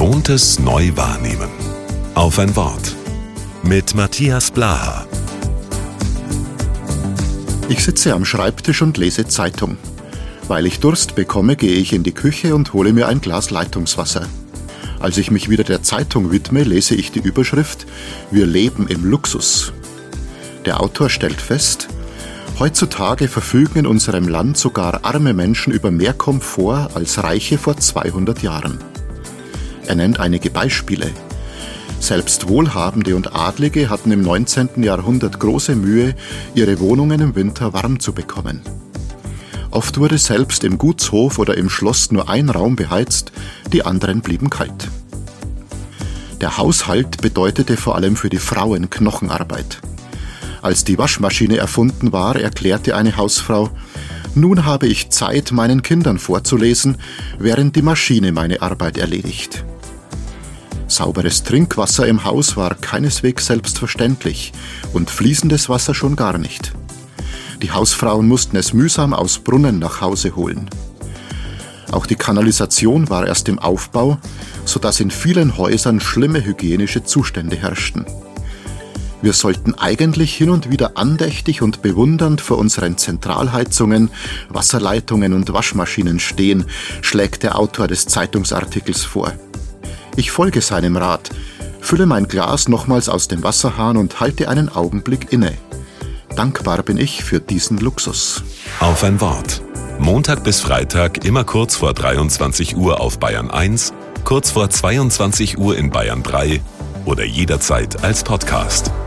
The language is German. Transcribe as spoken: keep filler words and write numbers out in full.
Gewohntes neu wahrnehmen. Auf ein Wort. Mit Matthias Blaha. Ich sitze am Schreibtisch und lese Zeitung. Weil ich Durst bekomme, gehe ich in die Küche und hole mir ein Glas Leitungswasser. Als ich mich wieder der Zeitung widme, lese ich die Überschrift „Wir leben im Luxus". Der Autor stellt fest, heutzutage verfügen in unserem Land sogar arme Menschen über mehr Komfort als Reiche vor zweihundert Jahren. Er nennt einige Beispiele. Selbst Wohlhabende und Adlige hatten im neunzehnten Jahrhundert große Mühe, ihre Wohnungen im Winter warm zu bekommen. Oft wurde selbst im Gutshof oder im Schloss nur ein Raum beheizt, die anderen blieben kalt. Der Haushalt bedeutete vor allem für die Frauen Knochenarbeit. Als die Waschmaschine erfunden war, erklärte eine Hausfrau: „Nun habe ich Zeit, meinen Kindern vorzulesen, während die Maschine meine Arbeit erledigt." Sauberes Trinkwasser im Haus war keineswegs selbstverständlich und fließendes Wasser schon gar nicht. Die Hausfrauen mussten es mühsam aus Brunnen nach Hause holen. Auch die Kanalisation war erst im Aufbau, sodass in vielen Häusern schlimme hygienische Zustände herrschten. Wir sollten eigentlich hin und wieder andächtig und bewundernd vor unseren Zentralheizungen, Wasserleitungen und Waschmaschinen stehen, schlägt der Autor des Zeitungsartikels vor. Ich folge seinem Rat, fülle mein Glas nochmals aus dem Wasserhahn und halte einen Augenblick inne. Dankbar bin ich für diesen Luxus. Auf ein Wort. Montag bis Freitag immer kurz vor dreiundzwanzig Uhr auf Bayern eins, kurz vor zweiundzwanzig Uhr in Bayern drei oder jederzeit als Podcast.